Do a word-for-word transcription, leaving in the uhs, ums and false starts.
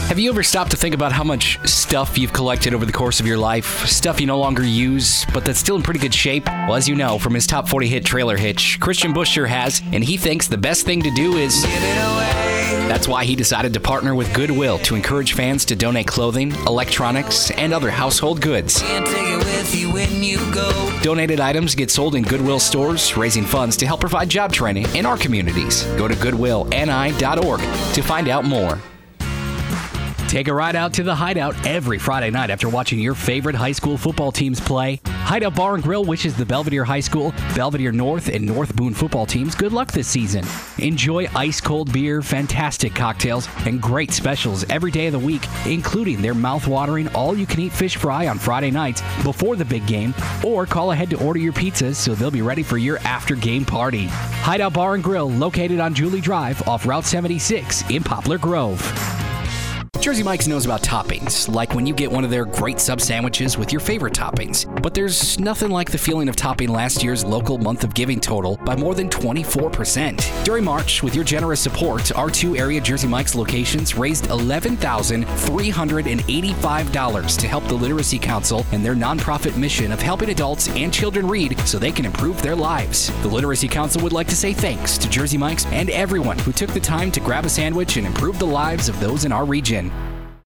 Have you ever stopped to think about how much stuff you've collected over the course of your life? Stuff you no longer use, but that's still in pretty good shape? Well, as you know, from his top forty hit Trailer Hitch, Christian Bush sure has, and he thinks the best thing to do is give it away. That's why he decided to partner with Goodwill to encourage fans to donate clothing, electronics, and other household goods. Can't take it with you when you go. Donated items get sold in Goodwill stores, raising funds to help provide job training in our communities. Go to goodwill n i dot org to find out more. Take a ride out to the Hideout every Friday night after watching your favorite high school football teams play. Hideout Bar and Grill wishes the Belvedere High School, Belvedere North, and North Boone football teams good luck this season. Enjoy ice-cold beer, fantastic cocktails, and great specials every day of the week, including their mouth-watering all-you-can-eat fish fry on Friday nights before the big game, or call ahead to order your pizzas so they'll be ready for your after-game party. Hideout Bar and Grill, located on Julie Drive off Route seventy-six in Poplar Grove. Jersey Mike's knows about toppings, like when you get one of their great sub sandwiches with your favorite toppings. But there's nothing like the feeling of topping last year's local month of giving total by more than twenty-four percent. During March, with your generous support, our two area Jersey Mike's locations raised eleven thousand three hundred eighty-five dollars to help the Literacy Council and their nonprofit mission of helping adults and children read so they can improve their lives. The Literacy Council would like to say thanks to Jersey Mike's and everyone who took the time to grab a sandwich and improve the lives of those in our region.